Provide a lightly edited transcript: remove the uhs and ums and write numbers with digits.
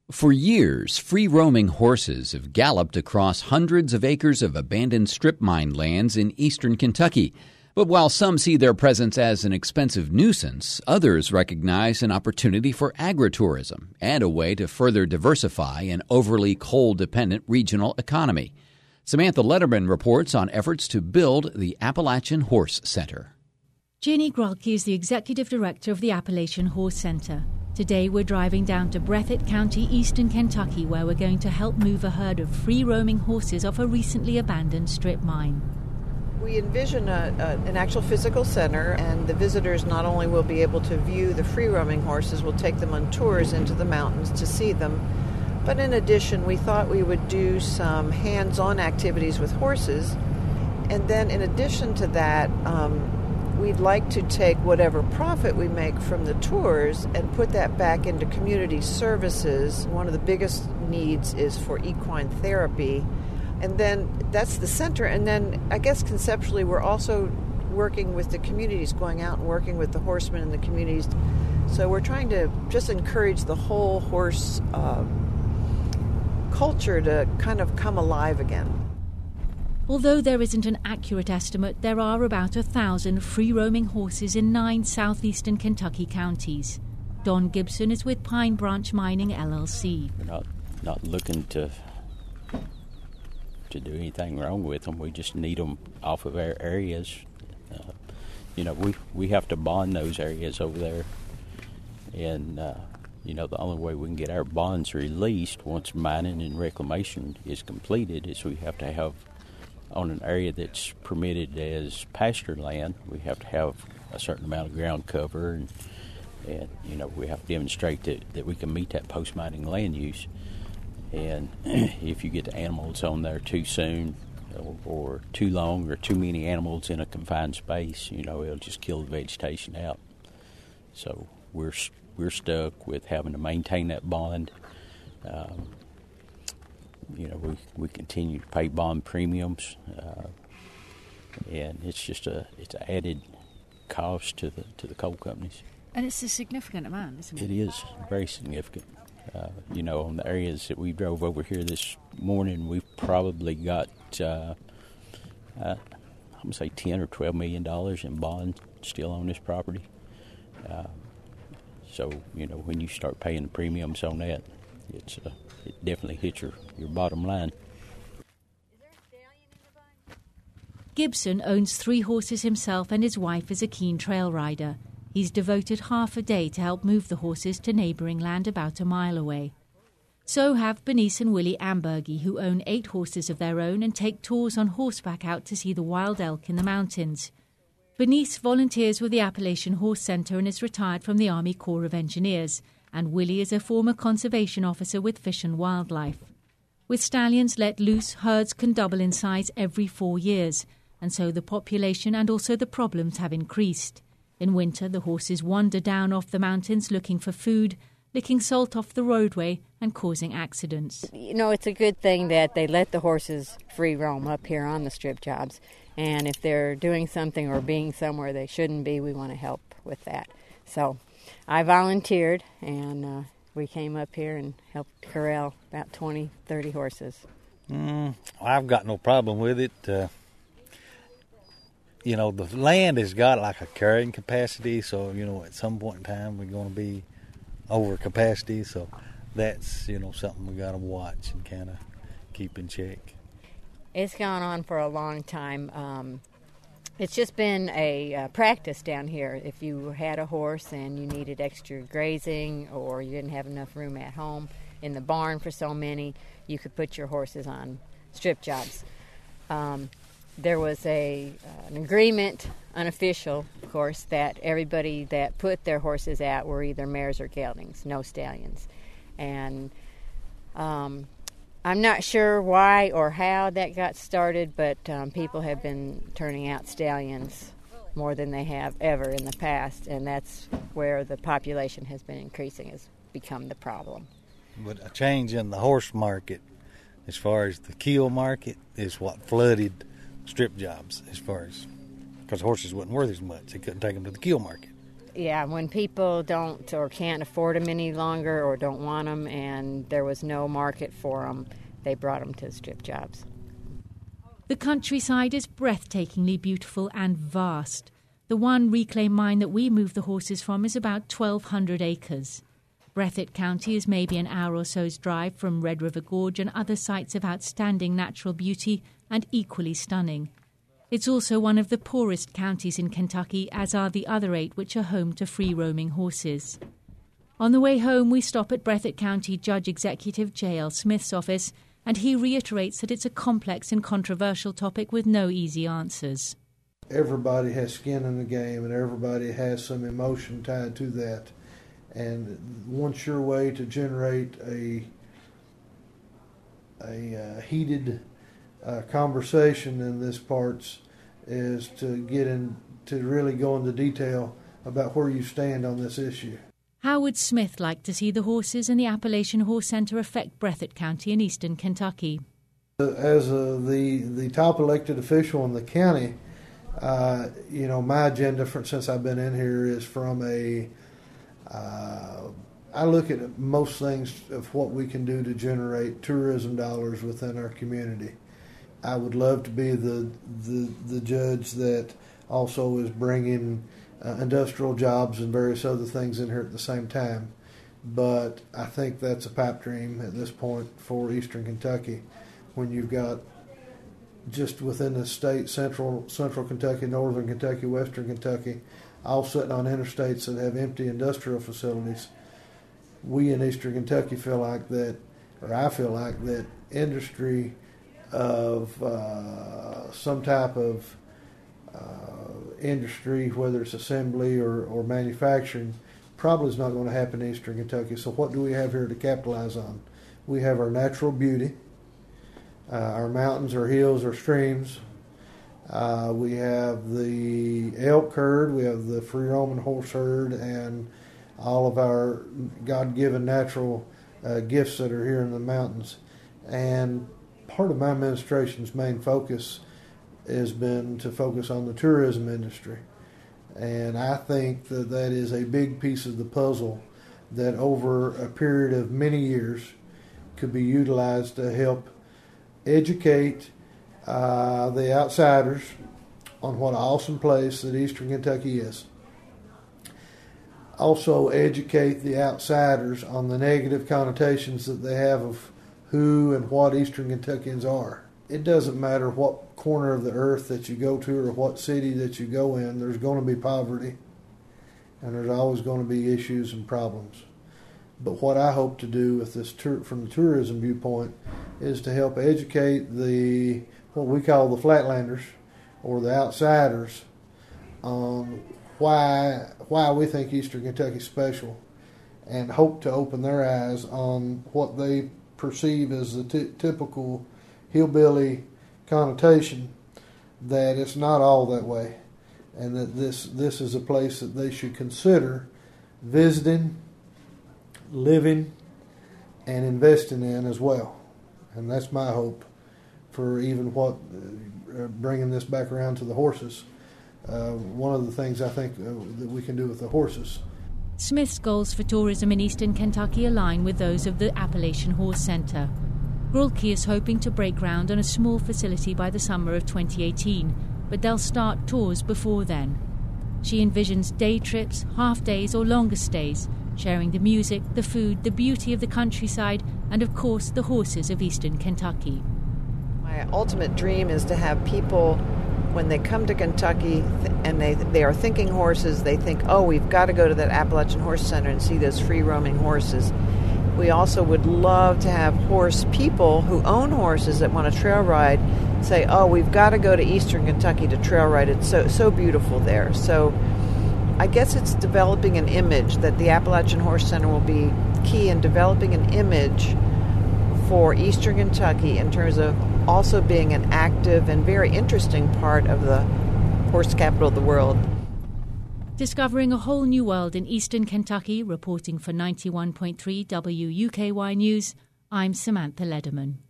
For years, free-roaming horses have galloped across hundreds of acres of abandoned strip mine lands in eastern Kentucky. But while some see their presence as an expensive nuisance, others recognize an opportunity for agritourism and a way to further diversify an overly coal-dependent regional economy. Samantha Letterman reports on efforts to build the Appalachian Horse Center. Ginny Grolke is the executive director of the Appalachian Horse Center. Today we're driving down to Breathitt County, eastern Kentucky, where we're going to help move a herd of free-roaming horses off a recently abandoned strip mine. We envision an actual physical center, and the visitors not only will be able to view the free-roaming horses, we'll take them on tours into the mountains to see them. But in addition, we thought we would do some hands-on activities with horses. And then in addition to that, we'd like to take whatever profit we make from the tours and put that back into community services. One of the biggest needs is for equine therapy. And then that's the center. And then I guess conceptually we're also working with the communities, going out and working with the horsemen in the communities. So we're trying to just encourage the whole horse culture to kind of come alive again. Although there isn't an accurate estimate, there are about 1,000 free-roaming horses in 9 southeastern Kentucky counties. Don Gibson is with Pine Branch Mining, LLC. We're not looking to do anything wrong with them. We just need them off of our areas. We have to bond those areas over there. And, the only way we can get our bonds released once mining and reclamation is completed is we have to have, on an area that's permitted as pasture land, we have to have a certain amount of ground cover, and we have to demonstrate that we can meet that post-mining land use. And if you get the animals on there too soon or too long or too many animals in a confined space, it'll just kill the vegetation out. So we're stuck with having to maintain that bond. We continue to pay bond premiums, and it's just it's an added cost to the coal companies. And it's a significant amount, isn't it? It is very significant. On the areas that we drove over here this morning, we've probably got I'm gonna say $10 or $12 million in bonds still on this property. So when you start paying the premiums on that, it definitely hits your bottom line. Gibson owns 3 horses himself, and his wife is a keen trail rider. He's devoted half a day to help move the horses to neighbouring land about a mile away. So have Bernice and Willie Ambergy, who own 8 horses of their own and take tours on horseback out to see the wild elk in the mountains. Bernice volunteers with the Appalachian Horse Center and is retired from the Army Corps of Engineers, and Willie is a former conservation officer with Fish and Wildlife. With stallions let loose, herds can double in size every 4 years, and so the population and also the problems have increased. In winter, the horses wander down off the mountains looking for food, licking salt off the roadway and causing accidents. It's a good thing that they let the horses free roam up here on the strip jobs. And if they're doing something or being somewhere they shouldn't be, we want to help with that. So I volunteered, and we came up here and helped corral about 20, 30 horses. I've got no problem with it. The land has got like a carrying capacity, so, at some point in time we're going to be over capacity, so that's, something we got to watch and kind of keep in check. It's gone on for a long time. It's just been a practice down here. If you had a horse and you needed extra grazing or you didn't have enough room at home in the barn for so many, you could put your horses on strip jobs. There was an agreement, unofficial, of course, that everybody that put their horses out were either mares or geldings, no stallions. And I'm not sure why or how that got started, but people have been turning out stallions more than they have ever in the past, and that's where the population has been increasing, has become the problem. But a change in the horse market, as far as the kill market, is what flooded strip jobs, as far as, because horses wasn't worth as much. They couldn't take them to the kill market. Yeah, when people don't or can't afford them any longer or don't want them and there was no market for them, they brought them to strip jobs. The countryside is breathtakingly beautiful and vast. The one reclaimed mine that we move the horses from is about 1,200 acres. Breathitt County is maybe an hour or so's drive from Red River Gorge and other sites of outstanding natural beauty and equally stunning. It's also one of the poorest counties in Kentucky, as are the other 8 which are home to free-roaming horses. On the way home, we stop at Breathitt County Judge Executive J.L. Smith's office, and he reiterates that it's a complex and controversial topic with no easy answers. Everybody has skin in the game, and everybody has some emotion tied to that. And one sure way to generate a heated conversation in this parts is to get in to really go into detail about where you stand on this issue. How would Smith like to see the horses in the Appalachian Horse Center affect Breathitt County in eastern Kentucky? As the top elected official in the county, my agenda since I've been in here is from I look at most things of what we can do to generate tourism dollars within our community. I would love to be the judge that also is bringing industrial jobs and various other things in here at the same time. But I think that's a pipe dream at this point for eastern Kentucky, when you've got just within the state, central Kentucky, northern Kentucky, western Kentucky, all sitting on interstates that have empty industrial facilities. We in eastern Kentucky feel like that, or I feel like that industry of some type of industry, whether it's assembly or manufacturing, probably is not going to happen in eastern Kentucky. So what do we have here to capitalize on? We have our natural beauty, our mountains, our hills, our streams. We have the elk herd, we have the free roaming horse herd, and all of our God-given natural gifts that are here in the mountains. And part of my administration's main focus has been to focus on the tourism industry. And I think that is a big piece of the puzzle that over a period of many years could be utilized to help educate the outsiders on what an awesome place that eastern Kentucky is. Also educate the outsiders on the negative connotations that they have of who and what eastern Kentuckians are. It doesn't matter what corner of the earth that you go to or what city that you go in, there's going to be poverty, and there's always going to be issues and problems. But what I hope to do with this from the tourism viewpoint is to help educate what we call the flatlanders or the outsiders on why we think eastern Kentucky is special, and hope to open their eyes on what they perceive as the typical hillbilly connotation, that it's not all that way, and that this is a place that they should consider visiting, living, and investing in as well. And that's my hope for even bringing this back around to the horses. One of the things I think that we can do with the horses. Smith's goals for tourism in eastern Kentucky align with those of the Appalachian Horse Center. Grulke is hoping to break ground on a small facility by the summer of 2018, but they'll start tours before then. She envisions day trips, half days or longer stays, sharing the music, the food, the beauty of the countryside, and of course the horses of eastern Kentucky. My ultimate dream is to have people, when they come to Kentucky and they are thinking horses, they think, oh, we've got to go to that Appalachian Horse Center and see those free-roaming horses. We also would love to have horse people who own horses that want to trail ride say, oh, we've got to go to eastern Kentucky to trail ride. It's so beautiful there. So I guess it's developing an image that the Appalachian Horse Center will be key in developing an image for eastern Kentucky in terms of also being an active and very interesting part of the horse capital of the world. Discovering a whole new world in eastern Kentucky, reporting for 91.3 WUKY News, I'm Samantha Lederman.